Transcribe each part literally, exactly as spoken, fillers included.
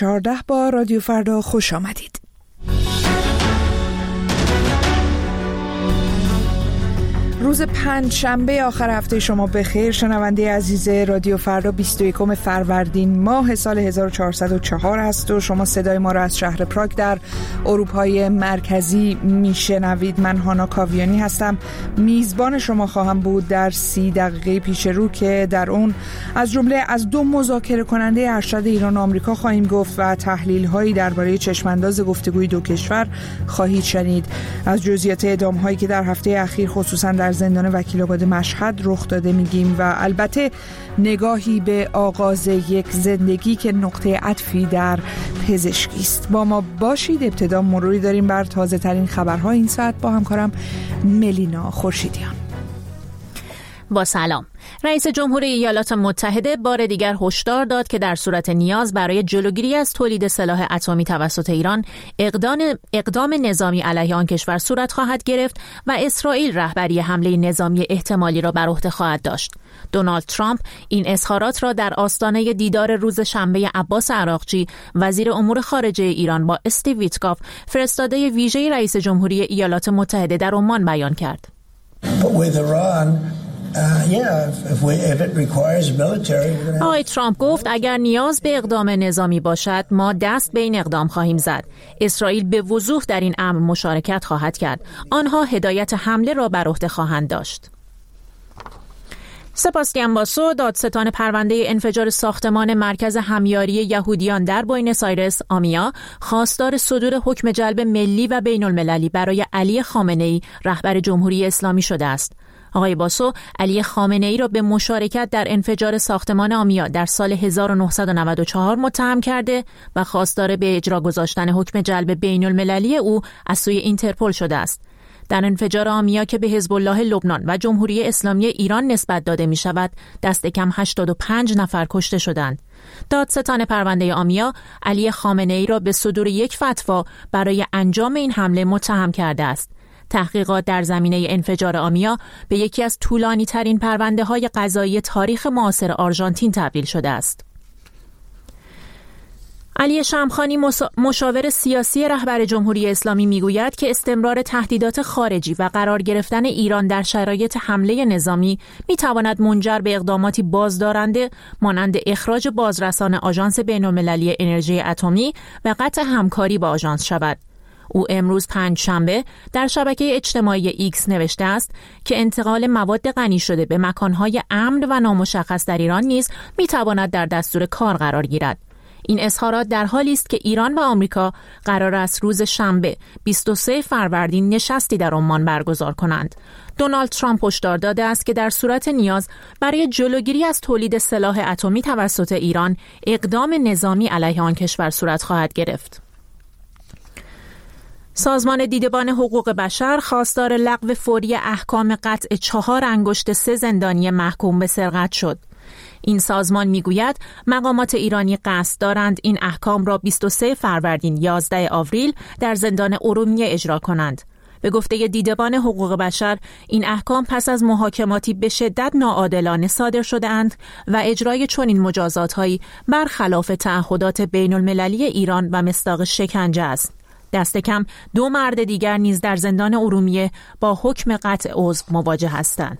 چهارده با رادیو فردا خوش آمدید. روز پنج شنبه آخر هفته شما بخیر. شنونده عزیز رادیو فردا بیست و یکم فروردین ماه سال هزار و چهارصد و چهار است و شما صدای ما را از شهر پراگ در اروپای مرکزی میشنوید. من هانا کاویانی هستم، میزبان شما خواهم بود در سی دقیقه پیش رو که در اون از جمله از دو مذاکره کننده ارشد ایران و آمریکا خواهیم گفت و تحلیل هایی درباره چشمانداز گفتگوی دو کشور خواهید شنید. از جزئیات اعدام هایی که در هفته اخیر خصوصا در زندان وکیل‌آباد مشهد رخ داده میگیم و البته نگاهی به آغاز یک زندگی که نقطه عطفی در پزشکی است. با ما باشید. ابتدا مروری داریم بر تازه ترین خبرها این ساعت با همکارم ملینا خورشیدیان. با سلام. رئیس جمهور ایالات متحده بار دیگر هشدار داد که در صورت نیاز برای جلوگیری از تولید سلاح اتمی توسط ایران اقدام اقدام نظامی علیه آن کشور صورت خواهد گرفت و اسرائیل رهبری حمله نظامی احتمالی را بر عهده خواهد داشت. دونالد ترامپ این اظهارات را در آستانه دیدار روز شنبه عباس عراقچی وزیر امور خارجه ایران با استیو ویتکاف فرستاده ویژه رئیس جمهوری ایالات متحده در عمان بیان کرد. آقای ترامپ گفت اگر نیاز به اقدام نظامی باشد ما دست به این اقدام خواهیم زد. اسرائیل به وضوح در این امر مشارکت خواهد کرد. آنها هدایت حمله را بر عهده خواهند داشت. سباستیان باسو، دادستان پرونده انفجار ساختمان مرکز همیاری یهودیان در بوئنوس آیرس آمیا، خواستار صدور حکم جلب ملی و بین المللی برای علی خامنه‌ای رهبر جمهوری اسلامی شده است. آقای باسو علی خامنه‌ای را به مشارکت در انفجار ساختمان آمیا در سال هزار و نهصد و نود و چهار متهم کرده و خواستار به اجرا گذاشتن حکم جلب بین المللی او از سوی اینترپل شده است. در انفجار آمیا که به حزب الله لبنان و جمهوری اسلامی ایران نسبت داده می شود، دست کم هشتاد و پنج نفر کشته شدند. دادستان پرونده آمیا علی خامنه‌ای را به صدور یک فتوا برای انجام این حمله متهم کرده است. تحقیقات در زمینه انفجار آمیا به یکی از طولانی ترین پرونده های قضایی تاریخ معاصر آرژانتین تبدیل شده است. علی شمخانی مشاور سیاسی رهبر جمهوری اسلامی میگوید که استمرار تهدیدات خارجی و قرار گرفتن ایران در شرایط حمله نظامی میتواند منجر به اقداماتی بازدارنده مانند اخراج بازرسان آژانس بین‌المللی انرژی اتمی و قطع همکاری با آژانس شود. او امروز پنج شنبه در شبکه اجتماعی ایکس نوشته است که انتقال مواد غنی شده به مکانهای امن و نامشخص در ایران نیز میتواند در دستور کار قرار گیرد. این اظهارات در حالی است که ایران و آمریکا قرار است روز شنبه بیست و سوم فروردین نشستی در عمان برگزار کنند. دونالد ترامپ هشدار داده است که در صورت نیاز برای جلوگیری از تولید سلاح اتمی توسط ایران اقدام نظامی علیه آن کشور صورت خواهد گرفت. سازمان دیدبان حقوق بشر خواستار لغو فوری احکام قطع چهار انگشت سه زندانی محکوم به سرقت شد. این سازمان میگوید مقامات ایرانی قصد دارند این احکام را بیست و سوم فروردین یازده آوریل در زندان ارومیه اجرا کنند. به گفته دیدبان حقوق بشر این احکام پس از محاکماتی به شدت ناعادلانه صادر شده اند و اجرای چنین مجازات‌هایی برخلاف تعهدات بین المللی ایران و مصداق شکنجه است. دست کم دو مرد دیگر نیز در زندان ارومیه با حکم قطع عضو مواجه هستند.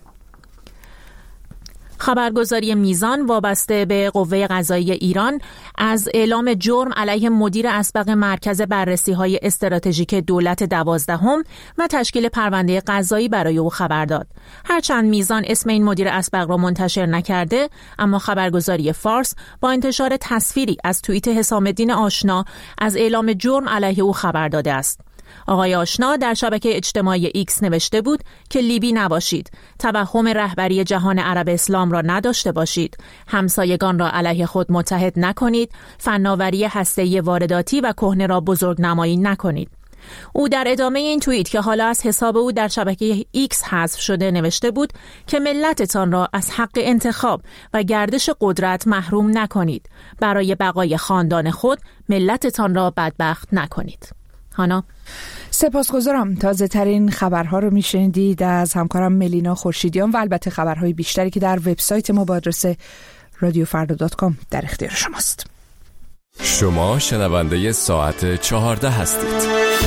خبرگزاری میزان وابسته به قوه قضایی ایران از اعلام جرم علیه مدیر اسبق مرکز بررسی‌های استراتژیک دولت دوازدهم و تشکیل پرونده قضایی برای او خبر داد. هرچند میزان اسم این مدیر اسبق را منتشر نکرده، اما خبرگزاری فارس با انتشار تصویری از توییت حسام الدین آشنا از اعلام جرم علیه او خبر داده است. آقای آشنا در شبکه اجتماعی ایکس نوشته بود که لیبی نباشید، توهم رهبری جهان عرب اسلام را نداشته باشید، همسایگان را علیه خود متحد نکنید، فناوری هسته‌ای وارداتی و کهنه را بزرگ نمایی نکنید. او در ادامه این توییت که حالا از حساب او در شبکه ایکس حذف شده نوشته بود که ملتتان را از حق انتخاب و گردش قدرت محروم نکنید. برای بقای خاندان خود ملتتان را بدبخت نکنید. هانا سپاسگزارم. تازه ترین خبرها رو میشنیدید از همکارم ملینا خورشیدیان و البته خبرهای بیشتری که در وبسایت ما با آدرس رادیو فردا دات کام در اختیار شماست. شما شنونده ساعت چهارده هستید.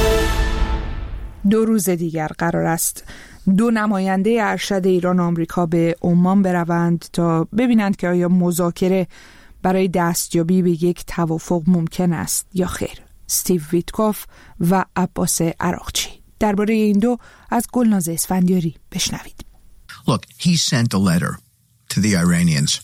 دو روز دیگر قرار است دو نماینده ارشد ایران و آمریکا به عمان بروند تا ببینند که آیا مذاکره برای دستیابی به یک توافق ممکن است یا خیر. استیو ویتکوف و عباس عراقچی درباره این دو از گلناز اسفندیاری بشنوید. Look, he sent a letter to the Iranians.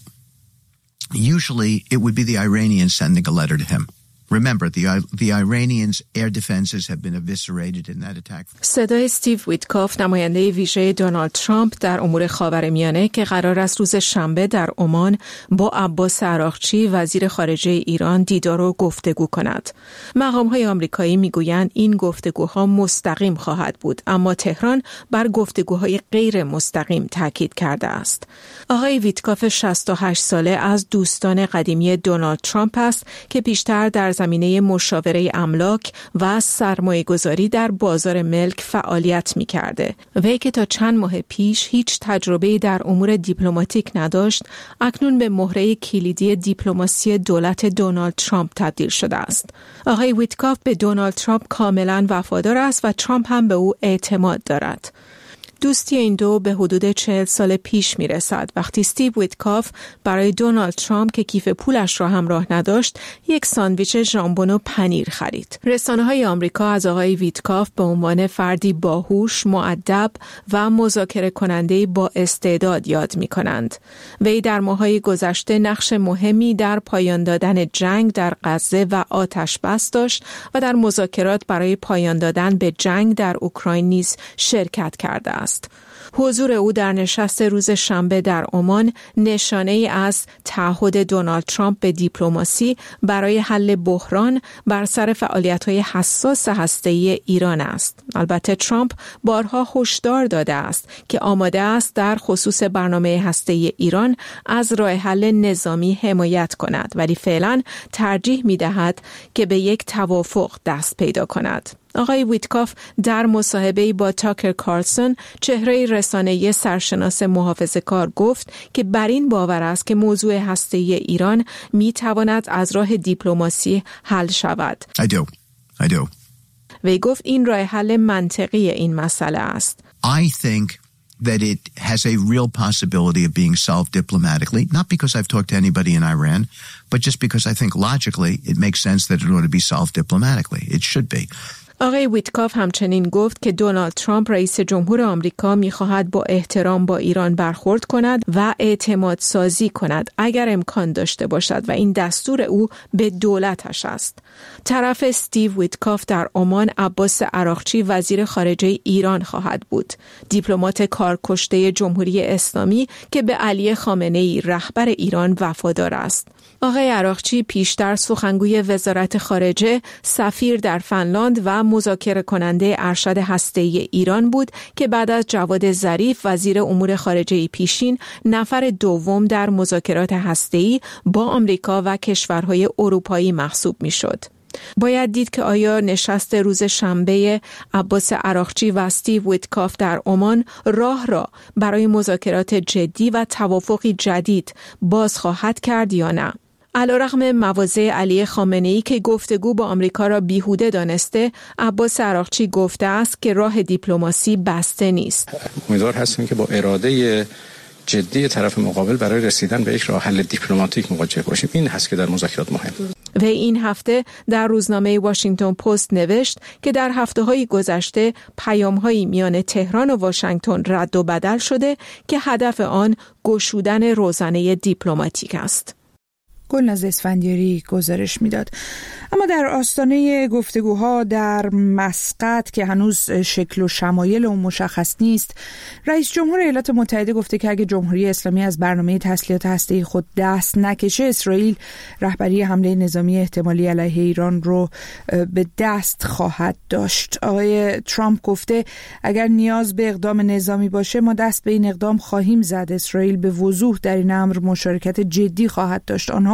Usually it would be the Iranians sending a letter to him. Remember, the, the Iranians' air defenses have been eviscerated in that attack. صدای استیو ویتکوف، نماینده ویژه دونالد ترامپ در امور خاورمیانه که قرار است روز شنبه در عمان با عباس عراقچی وزیر خارجه ایران دیدار و گفتگو کند. مقام‌های آمریکایی میگویند این گفتگوها مستقیم خواهد بود، اما تهران بر گفتگوهای غیر مستقیم تاکید کرده است. آقای ویتکوف شصت و هشت ساله از دوستان قدیمی دونالد ترامپ است که پیشتر در زمینه مشاوره املاک و سرمایه‌گذاری در بازار ملک فعالیت می‌کرده. وی که تا چند ماه پیش هیچ تجربه‌ای در امور دیپلماتیک نداشت، اکنون به مهره کلیدی دیپلماسی دولت دونالد ترامپ تبدیل شده است. آقای ویتکوف به دونالد ترامپ کاملاً وفادار است و ترامپ هم به او اعتماد دارد. دوستی این دو به حدود چهل سال پیش می رسد وقتی استیو ویتکوف برای دونالد ترامپ که کیف پولش را همراه نداشت یک ساندویچ ژامبون و پنیر خرید. رسانه های آمریکا از آقای ویتکوف به عنوان فردی باهوش، مؤدب و مذاکره کننده با استعداد یاد می کنند. وی در ماه‌های گذشته نقش مهمی در پایان دادن جنگ در غزه و آتش بس داشت و در مذاکرات برای پایان دادن به جنگ در اوکراین نیز شرکت کرده است. حضور او در نشست روز شنبه در عمان نشانه ای از تعهد دونالد ترامپ به دیپلماسی برای حل بحران بر سر فعالیت‌های حساس هسته‌ای ایران است. البته ترامپ بارها هشدار داده است که آماده است در خصوص برنامه هسته‌ای ایران از راه حل نظامی حمایت کند، ولی فعلا ترجیح می‌دهد که به یک توافق دست پیدا کند. آقای ویتکوف در مصاحبه‌ای با تاکر کارلسون، چهره رسانه‌ای سرشناس محافظه‌کار، گفت که بر این باور است که موضوع هسته‌ای ایران می‌تواند از راه دیپلماسی حل شود. I do. I do. وی گفت این راه حل منطقی این مسئله است. I think that it has a real possibility of being solved diplomatically, not because I've talked to anybody in Iran, but just because I think logically it makes sense that it ought to be solved diplomatically. It should be. آقای ویتکوف همچنین گفت که دونالد ترامپ رئیس جمهور آمریکا می‌خواهد با احترام با ایران برخورد کند و اعتماد سازی کند اگر امکان داشته باشد و این دستور او به دولتش است. طرف استیو ویتکوف در عمان عباس عراقچی وزیر خارجه ایران خواهد بود، دیپلمات کارکشته جمهوری اسلامی که به علی خامنه‌ای رهبر ایران وفادار است. آقای عراقچی پیشتر سخنگوی وزارت خارجه، سفیر در فنلاند و مذاکره کننده ارشد هسته‌ای ایران بود که بعد از جواد ظریف وزیر امور خارجه پیشین نفر دوم در مذاکرات هسته‌ای با آمریکا و کشورهای اروپایی محسوب می‌شد. باید دید که آیا نشست روز شنبه عباس عراقچی و استیو ویتکوف در عمان راه را برای مذاکرات جدی و توافقی جدید باز خواهد کرد یا نه. علیرغم مواضع علی خامنه‌ای که گفتگو با آمریکا را بیهوده دانسته، عباس عراقچی گفته است که راه دیپلماسی بسته نیست. امیدوار هستیم که با اراده جدی طرف مقابل برای رسیدن به یک راه حل دیپلماتیک مواجه باشیم. این هست که در مذاکرات مهم. و این هفته در روزنامه واشنگتن پست نوشت که در هفته‌های گذشته پیام‌هایی میان تهران و واشنگتن رد و بدل شده که هدف آن گشودن روزنه دیپلماتیک است. گلناز اسفندیاری گزارش میداد. اما در آستانه گفتگوها در مسقط که هنوز شکل و شمایل اون مشخص نیست، رئیس جمهور ایالات متحده گفته که اگه جمهوری اسلامی از برنامه تسلیحات هسته‌ای خود دست نکشه، اسرائیل رهبری حمله نظامی احتمالی علیه ایران رو به دست خواهد داشت. آقای ترامپ گفته اگر نیاز به اقدام نظامی باشه ما دست به این اقدام خواهیم زد. اسرائیل به وضوح در این امر مشارکت جدی خواهد داشت. آنها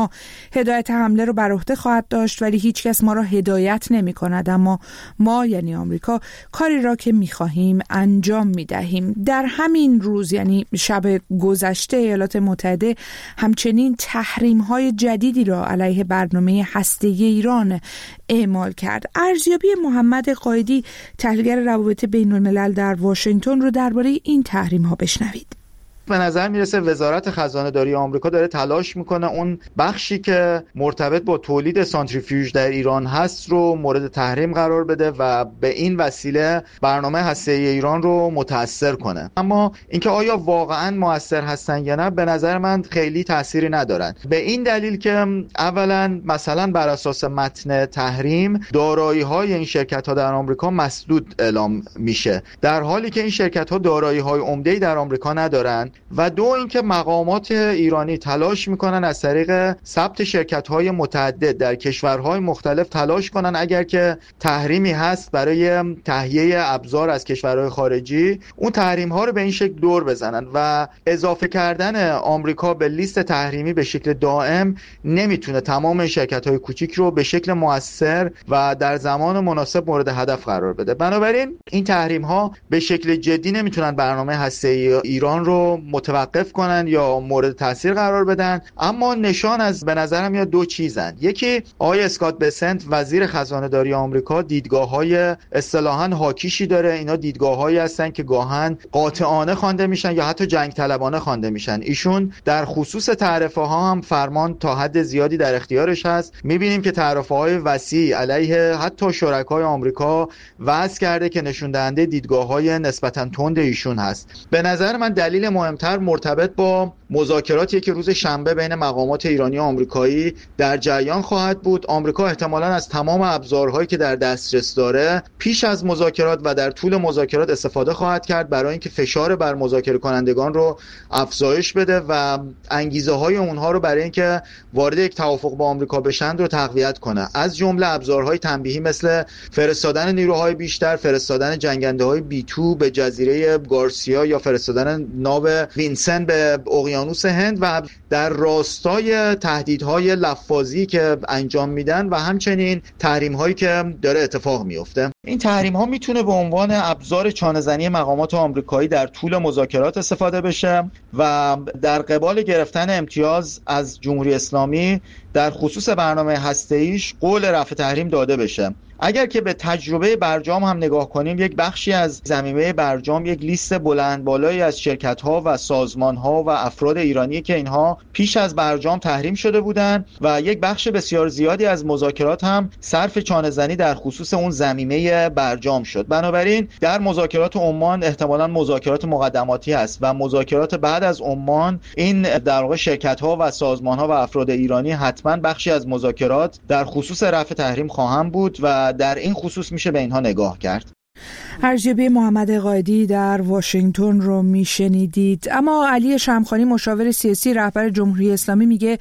ما هدایت حمله رو بر عهده خواهد داشت، ولی هیچ کس ما را هدایت نمی کند، اما ما یعنی آمریکا کاری را که می خواهیم انجام می دهیم. در همین روز یعنی شب گذشته ایالات متحده همچنین تحریم های جدیدی را علیه برنامه هسته‌ای ایران اعمال کرد. ارزیابی محمد قائدی تحلیلگر روابط بین الملل در واشنگتن رو درباره این تحریم ها بشنوید. به نظر میرسه وزارت خزانه داری آمریکا داره تلاش میکنه اون بخشی که مرتبط با تولید سانتریفیوژ در ایران هست رو مورد تحریم قرار بده و به این وسیله برنامه هسته‌ای ایران رو متاثر کنه. اما اینکه آیا واقعا مؤثر هستن یا نه به نظر من خیلی تأثیری ندارن، به این دلیل که اولا مثلا بر اساس متن تحریم دارایی‌های این شرکت‌ها در آمریکا مسدود اعلام میشه، در حالی که این شرکت‌ها دارایی‌های عمده‌ای در آمریکا ندارن. و دو اینکه مقامات ایرانی تلاش میکنن از طریق ثبت شرکت‌های متعدد در کشورهای مختلف تلاش کنن اگر که تحریمی هست برای تهیه ابزار از کشورهای خارجی اون تحریم‌ها رو به این شکل دور بزنن و اضافه کردن آمریکا به لیست تحریمی به شکل دائم نمیتونه تمام شرکت‌های کوچیک رو به شکل مؤثر و در زمان مناسب مورد هدف قرار بده. بنابراین این تحریم‌ها به شکل جدی نمیتونن برنامه هسته‌ای ایران رو متوقف کنن یا مورد تاثیر قرار بدن. اما نشان از به نظرم یا دو چیزن. یکی آقای اسکات بسنت وزیر خزانه داری آمریکا دیدگاه‌های اصطلاحاً هاکیشی داره. اینا دیدگاه‌هایی هستن که گاهن قاطعانه خوانده میشن یا حتی جنگ طلبانه خوانده میشن. ایشون در خصوص تعرفه ها هم فرمان تا حد زیادی در اختیارش هست. میبینیم که تعرفه های وسیع علیه حتی شرکای آمریکا وضع کرده که نشون دهنده دیدگاه‌های نسبتاً تند ایشون هست. به نظر من دلیل مهمتر مرتبط با مذاکراتی که روز شنبه بین مقامات ایرانی و آمریکایی در جریان خواهد بود. آمریکا احتمالاً از تمام ابزارهایی که در دسترس داره پیش از مذاکرات و در طول مذاکرات استفاده خواهد کرد برای اینکه فشار بر مذاکره کنندگان رو افزایش بده و انگیزه های اونها رو برای اینکه وارد یک توافق با آمریکا بشن رو تقویت کنه. از جمله ابزارهای تنبیهی مثل فرستادن نیروهای بیشتر، فرستادن جنگنده‌های بی تو به جزیره گارسیا یا فرستادن ناو وینسن به اقیانوس هند و در راستای تهدیدهای لفاظی که انجام میدن و همچنین تحریم‌هایی که داره اتفاق میفته. این تحریم‌ها میتونه به عنوان ابزار چانه‌زنی مقامات آمریکایی در طول مذاکرات استفاده بشه و در قبال گرفتن امتیاز از جمهوری اسلامی در خصوص برنامه هسته‌ایش قول رفع تحریم داده بشه. اگر که به تجربه برجام هم نگاه کنیم، یک بخشی از ضمیمه برجام یک لیست بلند بالایی از شرکت‌ها و سازمان‌ها و افراد ایرانی که اینها پیش از برجام تحریم شده بودند و یک بخش بسیار زیادی از مذاکرات هم صرف چانه‌زنی در خصوص اون ضمیمه برجام شد. بنابراین در مذاکرات عمان احتمالاً مذاکرات مقدماتی است و مذاکرات بعد از عمان این در واقع شرکت‌ها و سازمان‌ها و افراد ایرانی حتماً بخشی از مذاکرات در خصوص رفع تحریم خواهند بود و در این خصوص میشه به اینها نگاه کرد. ارزیابی محمد قائدی در واشنگتن رو میشنیدید. اما علی شمخانی مشاور سیاسی رهبر جمهوری اسلامی میگه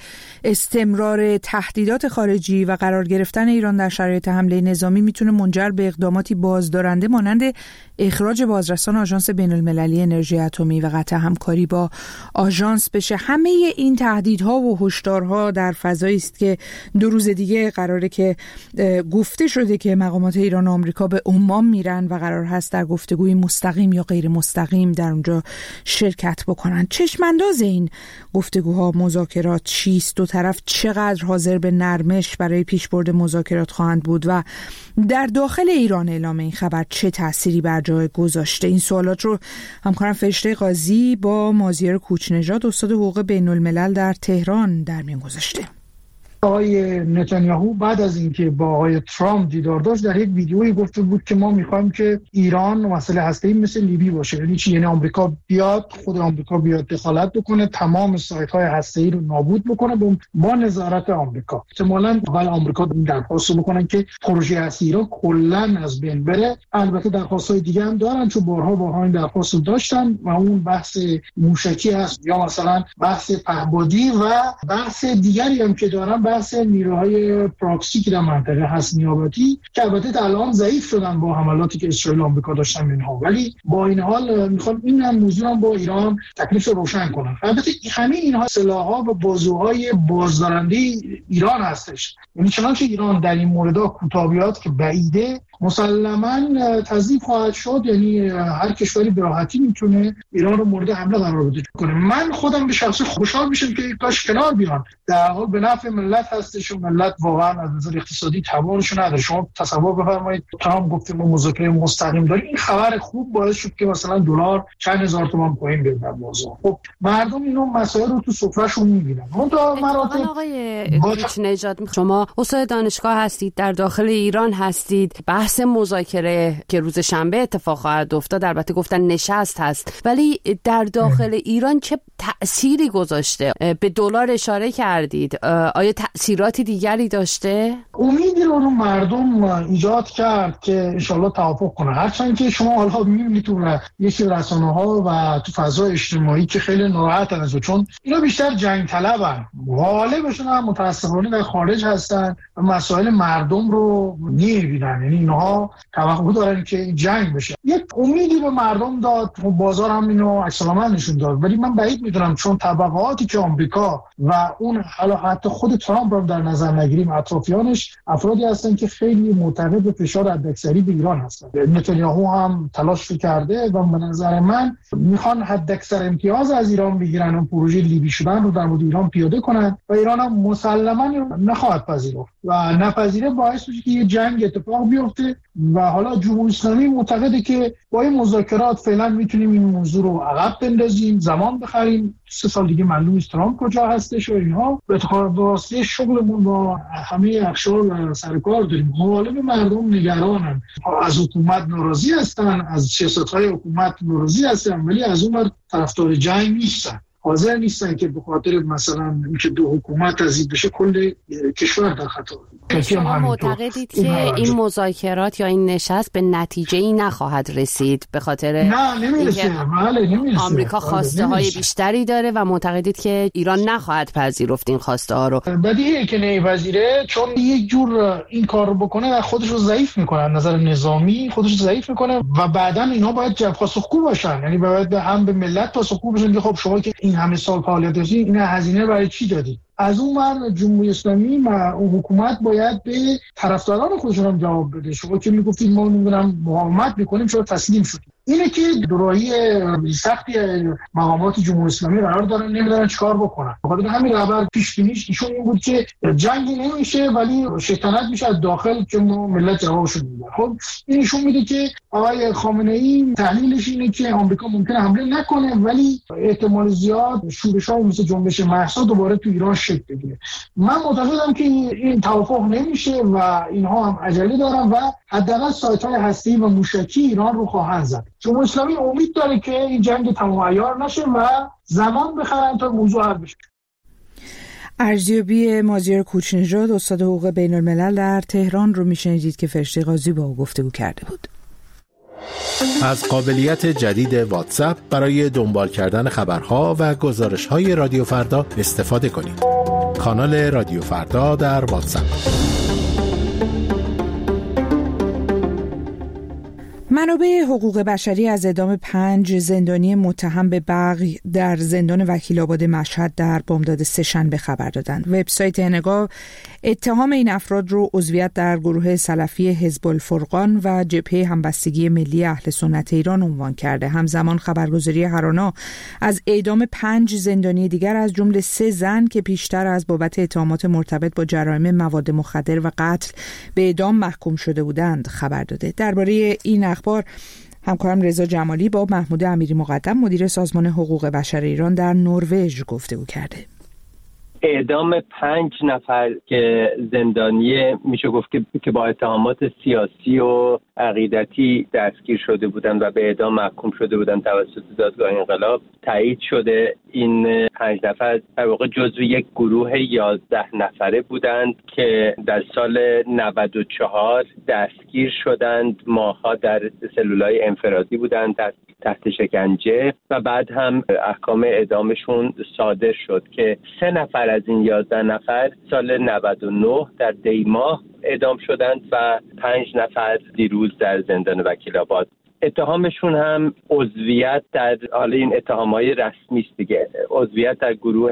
استمرار تهدیدات خارجی و قرار گرفتن ایران در شرایط حمله نظامی میتونه منجر به اقداماتی بازدارنده مانند اخراج بازرسان آژانس بین المللی انرژی اتمی و قطع همکاری با آژانس بشه. همه این تهدیدها و هشدارها در فضایی است که دو روز دیگه قراره که گفته شده که مقامات ایران و آمریکا به عمان میرن و قرار هست در گفتگوی مستقیم یا غیر مستقیم در اونجا شرکت بکنن. چشمانداز این گفتگوها، مذاکرات چیست؟ دو طرف چقدر حاضر به نرمش برای پیشبرد مذاکرات خواهند بود و در داخل ایران اعلام این خبر چه تأثیری بر جای گذاشته؟ این سوالات رو همکارم فرشته قاضی با مازیار کوچنژاد استاد حقوق بین الملل در تهران در میان گذاشته. آقای نتانیاهو بعد از اینکه با آقای ترامپ دیدار داشت در یک ویدیویی گفته بود که ما میخوایم که ایران مسئله هسته‌ای مثل لیبی باشه. یعنی چی؟ یعنی آمریکا بیاد، خود آمریکا بیاد دخالت بکنه، تمام سایت‌های هسته‌ای رو نابود بکنه با نظارت آمریکا. احتمالاً اول آمریکا درخواست بکنن که پروژه هسته‌ای رو کلاً از بین بره. البته درخواست‌های دیگه هم دارن، چون بارها بارها این درخواست رو داشتن و اون بحث موشکی هست یا مثلا بحث پهپادی و بحث دیگری هم که دارن بحث نیروهای پراکسی که در منطقه هست نیابتی که البته الان ضعیف شدن با حملاتی که اسرائیل و آمریکا داشتن اینها، ولی با این حال میخوان این هم موضوع هم با ایران تکلیف رو روشن کنن. البته همه اینها سلاح‌ها و بازوهای بازدارنده ایران هستش، یعنی چنانچه ایران در این مورد کوتاه بیاد که بعیده مسلماً تضعیف خواهد شد، یعنی هر کشوری به راحتی میتونه ایران رو مورد حمله قرار بده کنه. من خودم به شخصه خوشحال میشم که کاش کنار بیان، در حال به نفع ملت هستش و ملت واقعا از نظر اقتصادی توانش نداره. شما تصور بفرمایید ترامپ گفت ما مذاکره مستقیم داریم، این خبر خوب باعث شد که مثلا دلار چند هزار تومان پایین بره در موضوع. خب مردم اینو مسائل رو تو سفرهشون میبینن. اون تا مراتب آقای کوچنژاد، شما استاد دانشگاه هستید، در داخل ایران هستید، بحث مذاکره که روز شنبه اتفاق خواهد افتاد البته گفتن نشست هست، ولی در داخل ایران چه تأثیری گذاشته؟ به دلار اشاره کردید، آیا تأثیراتی دیگری داشته؟ امیدی رو رو مردم ایجاد کرد که انشالله توافق کنه، هرچند که شما حالا میبینید تو یکی رسانه‌ها و تو فضای اجتماعی که خیلی ناراحتن از چون اینا بیشتر جنگ طلبن، غالبشون هم متاسفانه در خارج هستن و مسائل مردم رو نمیبینن، یعنی اینها توقع دارن که جنگ بشه. یک امیدی به مردم داد، بازار هم اینو عکس‌العمل نشون داد، ولی من بعید میدونم چون طبقاتی که آمریکا و اون حالا حتی خود ترامپ رو در نظر نگیریم اطرافیانش افرادی هستن که خیلی معتقد به فشار حداکثری به ایران هستن. نتانیاهو هم تلاش کرده و به نظر من میخوان حداکثر امتیاز از ایران بگیرن و پروژه لیبی شدن رو در مورد ایران پیاده کنن و ایران هم مسلماً نخواهد پذیرفت و نپذیره باعث میشه که یه جنگ اتفاق بیفته و حالا جمهوری اسلامی معتقده که با این مذاکرات فعلا میتونیم این موضوع رو عقب بندازیم، زمان بخریم، سه سال دیگه معلوم نیست ترامپ کجا هستش و اینها. به واسطه شغلمون با همه اقشار و سرکار داریم. غالب مردم نگرانن، از حکومت ناراضی هستن، از سیاست‌های حکومت ناراضی هستن، ولی از اون ور طرفدار جنگ نیستن، حاضر نیستن که به خاطر مثلا اینکه دو حکومت تضعیف بشه کل کشور در خطر. شما معتقدید که این مذاکرات یا این نشست به نتیجه ای نخواهد رسید به خاطر نه نمیرسه؟ بله نمیرسه. آمریکا خواسته های بیشتری داره و معتقدید که ایران نخواهد پذیرفت این خواسته ها رو؟ بدیهیه که نمیپذیره، چون یک جور این کار رو بکنه و خودش رو ضعیف میکنه، از نظر نظامی خودش رو ضعیف میکنه و بعداً اینا باید جواب پاسخگو باشن، یعنی باید هم به ملت پاسخگو باشن که خب شما که این همه سال فعالیت داشتید این هزینه برای چی دادید؟ از اون ور جمهوری اسلامی و حکومت باید به طرفداران خودشون هم جواب بده. شما که میگفتید ما نمیدونم مقاومت میکنیم چرا تسلیم شدیم؟ اینه که دوراهی سختی مقامات جمهوری اسلامی قرار دارن نمیدونن چیکار بکنن. بخاطر همین رهبر پیش بینیش ایشون این بود که جنگی نمیشه ولی شیطنت میشه از داخل که ملت جوابشو میده. خب این نشون میده که آقای خامنه‌ای تحلیلش اینه که آمریکا ممکنه حمله نکنه ولی احتمال زیاد شورش‌ها مثل جنبش مهسا دوباره تو ایران شکل بگیره. من معتقدم که این توافق نمیشه و اینها هم عجله دارن و حداقل سایت‌های هسته‌ای و موشکی ایران رو خواهند زد. جمهوری اسلامی امید داره که این جنگ تمام عیار نشه و زمان بخرن تا موضوع حل بشه. ارزیابی مازیار کوچنژاد استاد حقوق بین الملل در تهران رو میشنیدید که فرشته قاضی با او گفتگو کرده بود. از قابلیت جدید واتساپ برای دنبال کردن خبرها و گزارش‌های رادیو فردا استفاده کنید. کانال رادیو فردا در واتساپ. منابع حقوق بشری از اعدام پنج زندانی متهم به بغی در زندان وکیل‌آباد مشهد در بامداد سه‌شنبه خبر دادند. وبسایت انگار اتهام این افراد رو عضویت در گروه سلفی حزب الفرقان و جبهه همبستگی ملی اهل سنت ایران عنوان کرده. همزمان خبرگزاری هرانا از اعدام پنج زندانی دیگر از جمله سه زن که پیشتر از بابت اتهامات مرتبط با جرایم مواد مخدر و قتل به اعدام محکوم شده بودند خبر داده. درباره این اخبار همکارم رضا جمالی با محمود امیری مقدم مدیر سازمان حقوق بشر ایران در نروژ گفتگو کرده. اعدام پنج نفر که زندانی میشه گفت که با اتهامات سیاسی و عقیدتی دستگیر شده بودند و به اعدام محکوم شده بودند توسط دادگاه انقلاب تایید شده. این پنج نفر در واقع جزو یک گروه یازده نفره بودند که در سال نود و چهار دستگیر شدند. ماها در سلولای انفرادی بودند تحت شکنجه و بعد هم احکام اعدامشون صادر شد که سه نفر از این یازده نفر سال نود و نه در دی ماه اعدام شدند و پنج نفر دیروز در زندان وکیل‌آباد. اتهامشون هم عضویت در، حالا این اتهام‌های رسمی است دیگه، عضویت در گروه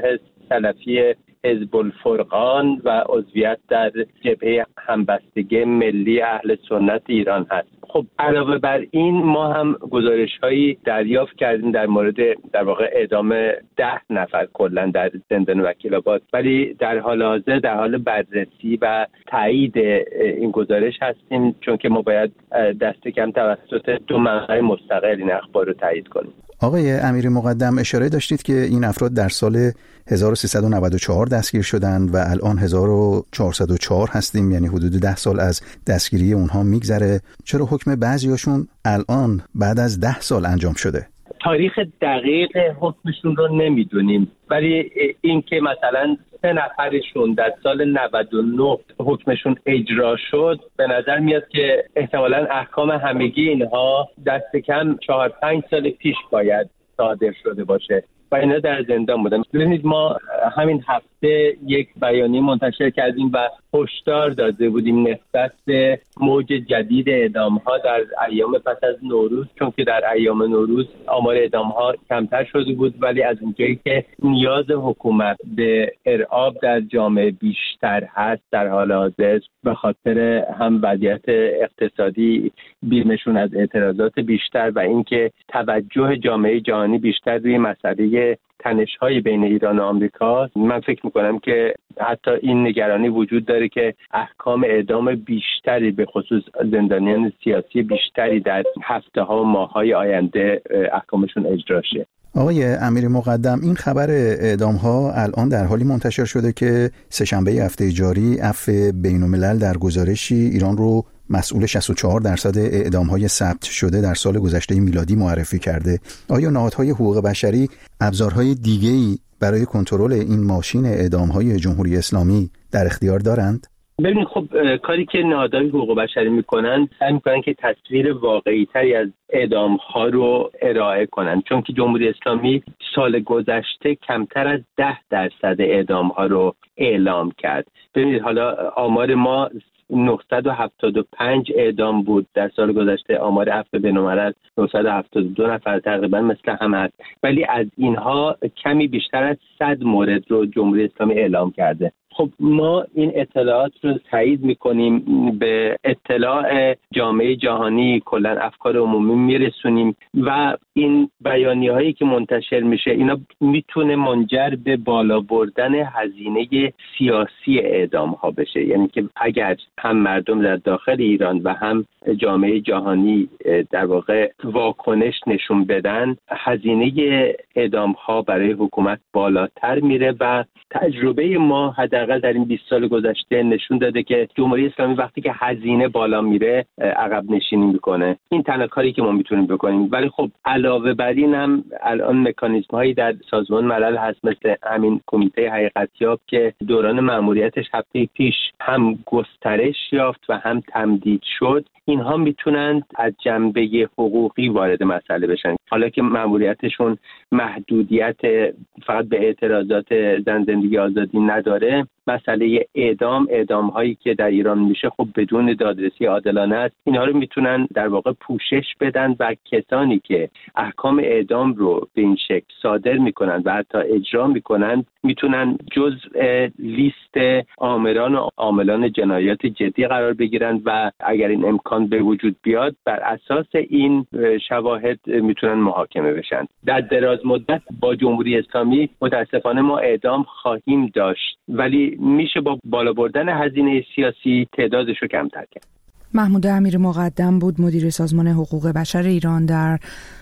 سلفی حزب الفرقان و عضویت در جبهه همبستگی ملی اهل سنت ایران هست. خب علاوه بر این ما هم گزارش‌هایی دریافت کردیم در مورد در واقع اعدام ده نفر کلا در زندان وکیل‌آباد، ولی در حال حاضر در حال بررسی و تایید این گزارش هستیم، چون که ما باید دست کم توسط دو منبع مستقل این اخبار رو تایید کنیم. آقای امیری مقدم، اشاره داشتید که این افراد در سال هزار و سیصد و نود و چهار دستگیر شدند و الان هزار و چهارصد و چهار هستیم، یعنی حدود ده سال از دستگیری اونها میگذره. چرا حکم بعضیاشون الان بعد از ده سال انجام شده؟ تاریخ دقیق حکمشون رو نمیدونیم، ولی این که مثلا سه نفرشون در سال نود و نه حکمشون اجرا شد، به نظر میاد که احتمالاً احکام همگی اینها دست کم چهار پنج سال پیش باید صادر شده باشه و اینا در زندان بودن. ببینید ما همین هفته یک بیانیه منتشر کردیم و هشدار داده بودیم نسبت به موج جدید اعدام‌ها در ایام پس از نوروز، چون که در ایام نوروز آمار اعدام‌ها کمتر شده بود، ولی از اونجایی که نیاز حکومت به ارعاب در جامعه بیشتر هست در حال حاضر، به خاطر هم وضعیت اقتصادی بیرمشون از اعتراضات بیشتر و اینکه توجه جامعه جهانی بیشتر روی مسئله تنش‌های بین ایران و آمریکا، من فکر می‌کنم که حتی این نگرانی وجود داره که احکام اعدام بیشتری به خصوص زندانیان سیاسی بیشتری در هفته‌ها و ماه‌های آینده احکامشون اجرا شه. آقای امیری مقدم، این خبر اعدام ها الان در حالی منتشر شده که سه‌شنبه هفته جاری عفو بین‌الملل در گزارشی ایران رو مسئول شصت و چهار درصد اعدام‌های ثبت شده در سال گذشته میلادی معرفی کرده. آیا نهادهای حقوق بشری ابزارهای دیگه‌ای برای کنترل این ماشین اعدام‌های جمهوری اسلامی در اختیار دارند؟ ببینید خب کاری که نهادهای حقوق بشری میکنن سعی میکنن که تصویر واقعی تری از اعدام ها رو ارائه کنن، چون که جمهوری اسلامی سال گذشته کمتر از ده درصد اعدام ها رو اعلام کرد. ببینید حالا آمار ما نهصد و هفتاد و پنج اعدام بود در سال گذشته، آمار عفو بین‌الملل نهصد و هفتاد و دو نفر تقریبا مثل هم هست، ولی از اینها کمی بیشتر از صد مورد رو جمهوری اسلامی اعلام کرده. خب ما این اطلاعات رو تایید میکنیم، به اطلاع جامعه جهانی کلا افکار عمومی میرسونیم و این بیانیه هایی که منتشر میشه اینا میتونه منجر به بالا بردن هزینه سیاسی اعدام ها بشه، یعنی که اگر هم مردم در داخل ایران و هم جامعه جهانی در واقع واکنش نشون بدن، هزینه اعدام ها برای حکومت بالاتر میره و تجربه ما حداقل در این بیست سال گذشته نشون داده که جمهوری اسلامی وقتی که هزینه بالا میره عقب نشینی میکنه. این تنها کاری که ما میتونیم بکنیم. ولی خب علاوه بر این هم الان مکانیزم هایی در سازمان ملل هست، مثل همین کمیته حقیقتیاب که دوران مأموریتش هفته پیش هم گسترش یافت و هم تمدید شد. اینها میتونن از جنبه حقوقی وارد مسئله بشن، حالا که مأموریتشون محدودیت فقط به اعتراضات زن زندگی آزادی نداره. مسئله اعدام اعدام هایی که در ایران میشه خب بدون دادرسی عادلانه است، اینها رو میتونن در واقع پوشش بدن و کسانی که احکام اعدام رو به این شکل صادر میکنن و حتی اجرا میکنن میتونن جزء لیست آمران و عاملان جنایات جدی قرار بگیرن و اگر این امکان به وجود بیاد بر اساس این شواهد میتونن محاکمه بشن. در دراز مدت با جمهوری اسلامی متاسفانه ما اعدام خواهیم داشت، ولی میشه با بالا بردن هزینه سیاسی تعدادش رو کمتر کرد. محمود امیری مقدم بود، مدیر سازمان حقوق بشر ایران در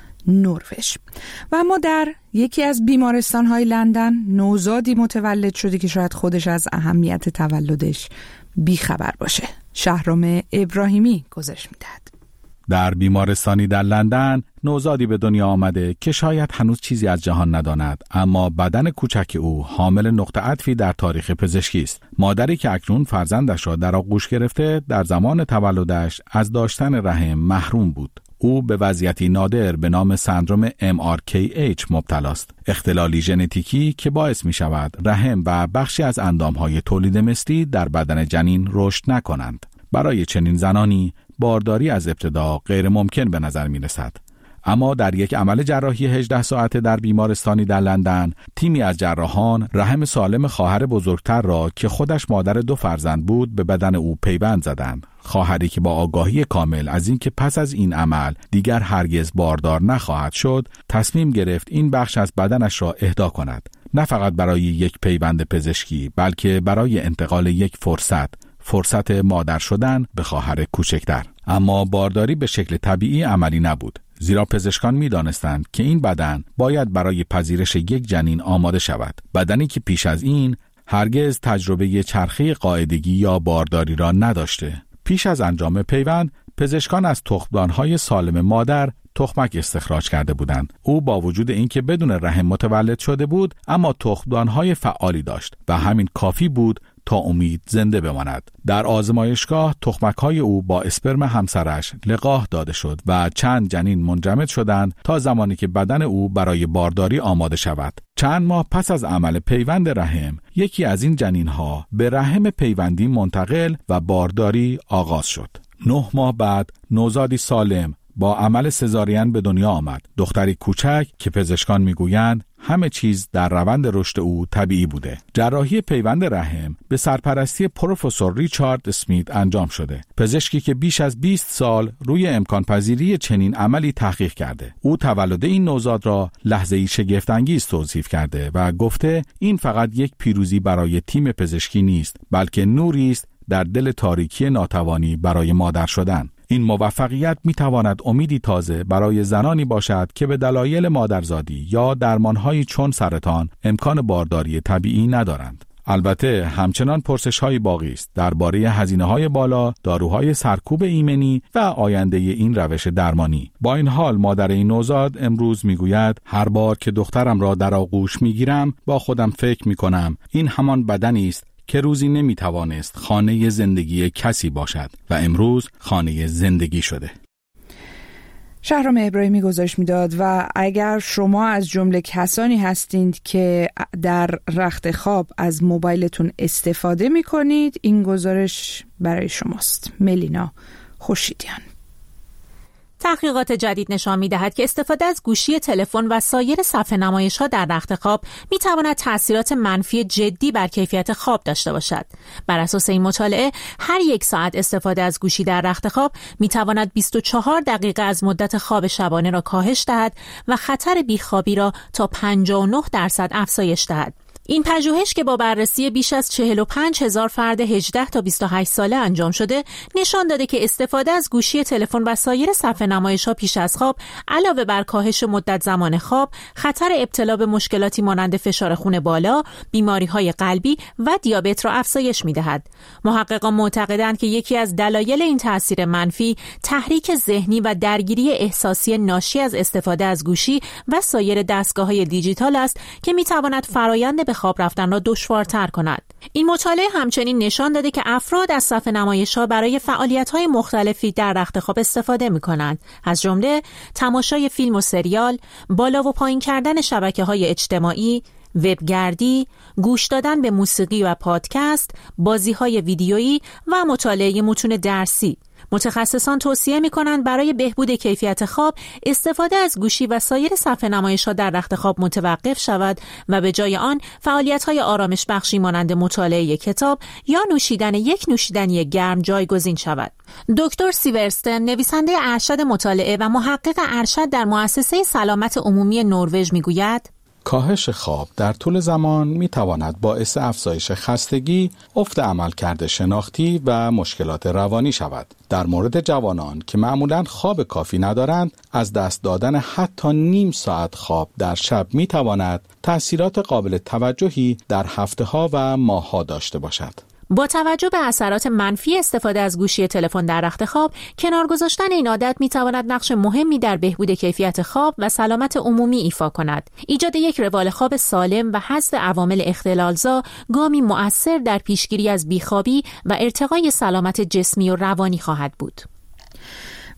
نروژ. و اما در یکی از بیمارستان‌های لندن نوزادی متولد شده که شاید خودش از اهمیت تولدش بیخبر باشه. شهرام ابراهیمی گزارش می‌دهد. در بیمارستانی در لندن نوزادی به دنیا آمده که شاید هنوز چیزی از جهان نداند، اما بدن کوچک او حامل نقطه عطفی در تاریخ پزشکی است. مادری که اکنون فرزندش را در آغوش گرفته در زمان تولدش از داشتن رحم محروم بود. او به وضعیتی نادر به نام سندروم ام آر کی اچ مبتلاست، اختلالی ژنتیکی که باعث می شود رحم و بخشی از اندامهای تولید مثلی در بدن جنین رشد نکنند. برای چنین زنانی بارداری از ابتدا غیر ممکن به نظر می رسد. اما در یک عمل جراحی هجده ساعته در بیمارستانی در لندن، تیمی از جراحان رحم سالم خواهر بزرگتر را که خودش مادر دو فرزند بود به بدن او پیوند زدند. خواهری که با آگاهی کامل از اینکه پس از این عمل دیگر هرگز باردار نخواهد شد، تصمیم گرفت این بخش از بدنش را اهدا کند، نه فقط برای یک پیوند پزشکی بلکه برای انتقال یک فرصت، فرصت مادر شدن به خواهر کوچکتر. اما بارداری به شکل طبیعی عملی نبود، زیرا پزشکان می دانستند که این بدن باید برای پذیرش یک جنین آماده شود، بدنی که پیش از این هرگز تجربه چرخه قاعدگی یا بارداری را نداشته. پیش از انجام پیوند، پزشکان از تخمدان‌های سالم مادر تخمک استخراج کرده بودند. او با وجود اینکه بدون رحم متولد شده بود، اما تخمدان‌های فعالی داشت و همین کافی بود تا امید زنده بماند. در آزمایشگاه تخمک‌های او با اسپرم همسرش لقاح داده شد و چند جنین منجمد شدند تا زمانی که بدن او برای بارداری آماده شود. چند ماه پس از عمل پیوند رحم، یکی از این جنین‌ها به رحم پیوندی منتقل و بارداری آغاز شد. نه ماه بعد نوزادی سالم با عمل سزارین به دنیا آمد. دختری کوچک که پزشکان میگویند همه چیز در روند رشد او طبیعی بوده. جراحی پیوند رحم به سرپرستی پروفسور ریچارد اسمیت انجام شده، پزشکی که بیش از بیست سال روی امکان پذیری چنین عملی تحقیق کرده. او تولد این نوزاد را لحظه‌ای شگفت‌انگیز توصیف کرده و گفته این فقط یک پیروزی برای تیم پزشکی نیست، بلکه نوری است در دل تاریکی ناتوانی برای مادر شدن. این موفقیت می تواند امیدی تازه برای زنانی باشد که به دلایل مادرزادی یا درمانهایی چون سرطان امکان بارداری طبیعی ندارند. البته همچنان پرسش‌های باقی است درباره هزینه‌های بالا، داروهای سرکوب ایمنی و آینده این روش درمانی. با این حال مادر این نوزاد امروز میگوید هر بار که دخترم را در آغوش میگیرم با خودم فکر میکنم این همان بدنی است که روزی نمیتوانست خانه زندگی کسی باشد و امروز خانه زندگی شده. شهرام ابراهیمی گزارش میداد. و اگر شما از جمله کسانی هستید که در رخت خواب از موبایلتون استفاده میکنید، این گزارش برای شماست. ملینا خوشیدیان. تحقیقات جدید نشان می‌دهد که استفاده از گوشی تلفن و سایر صفحه نمایش‌ها در رخت خواب می‌تواند تأثیرات منفی جدی بر کیفیت خواب داشته باشد. بر اساس این مطالعه، هر یک ساعت استفاده از گوشی در رخت خواب می‌تواند بیست و چهار دقیقه از مدت خواب شبانه را کاهش دهد و خطر بیخوابی را تا پنجاه و نه درصد افزایش دهد. این پژوهش که با بررسی بیش از چهل و پنج هزار فرد هجده تا بیست و هشت ساله انجام شده، نشان داده که استفاده از گوشی تلفن و سایر صفحه نمایش‌ها پیش از خواب علاوه بر کاهش مدت زمان خواب، خطر ابتلا به مشکلاتی مانند فشار خون بالا، بیماری‌های قلبی و دیابت را افزایش می‌دهد. محققان معتقدند که یکی از دلایل این تأثیر منفی، تحریک ذهنی و درگیری احساسی ناشی از استفاده از گوشی و سایر دستگاه‌های دیجیتال است که می‌تواند فرآیند به خواب رفتن را دشوارتر کند. این مطالعه همچنین نشان داده که افراد از صفحه نمایش‌ها برای فعالیت‌های مختلفی در رخت خواب استفاده می‌کنند، از جمله تماشای فیلم و سریال، بالا و پایین کردن شبکه‌های اجتماعی، وبگردی، گوش دادن به موسیقی و پادکست، بازی‌های ویدیویی و مطالعه متون درسی. متخصصان توصیه می‌کنند برای بهبود کیفیت خواب استفاده از گوشی و سایر صفحه نمایش‌ها در رخت خواب متوقف شود و به جای آن فعالیت‌های آرامش بخشی مانند مطالعه کتاب یا نوشیدن یک نوشیدنی گرم جایگزین شود. دکتر سیورستن، نویسنده ارشد مطالعه و محقق ارشد در مؤسسه سلامت عمومی نروژ می‌گوید: کاهش خواب در طول زمان می تواند باعث افزایش خستگی، افت عملکرد شناختی و مشکلات روانی شود. در مورد جوانان که معمولاً خواب کافی ندارند، از دست دادن حتی نیم ساعت خواب در شب می تواند تأثیرات قابل توجهی در هفته‌ها و ماه‌ها داشته باشد. با توجه به اثرات منفی استفاده از گوشی تلفن در رخت خواب، کنار گذاشتن این عادت می‌تواند نقش مهمی در بهبود کیفیت خواب و سلامت عمومی ایفا کند. ایجاد یک روال خواب سالم و حذف عوامل اختلالزا گامی مؤثر در پیشگیری از بیخوابی و ارتقای سلامت جسمی و روانی خواهد بود.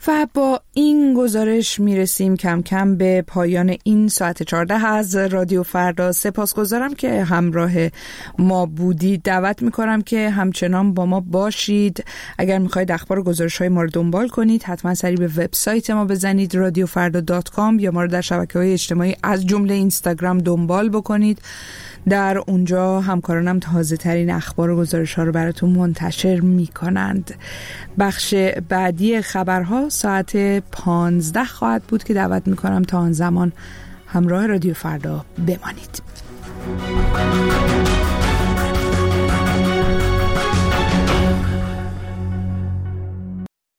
و با این گزارش میرسیم کم کم به پایان این ساعت چهارده از رادیو فردا. سپاسگزارم که همراه ما بودید. دعوت میکنم که همچنان با ما باشید. اگر میخواید اخبار و گزارش های ما رو دنبال کنید حتما سری به وبسایت ما بزنید رادیو فردا دات کام یا ما رو در شبکه‌های اجتماعی از جمله اینستاگرام دنبال بکنید. در اونجا همکارانم تازه ترین اخبار و گزارش ها رو براتون منتشر می کنند. بخش بعدی خبرها ساعت پانزده خواهد بود که دعوت می کنم تا آن زمان همراه رادیو فردا بمانید.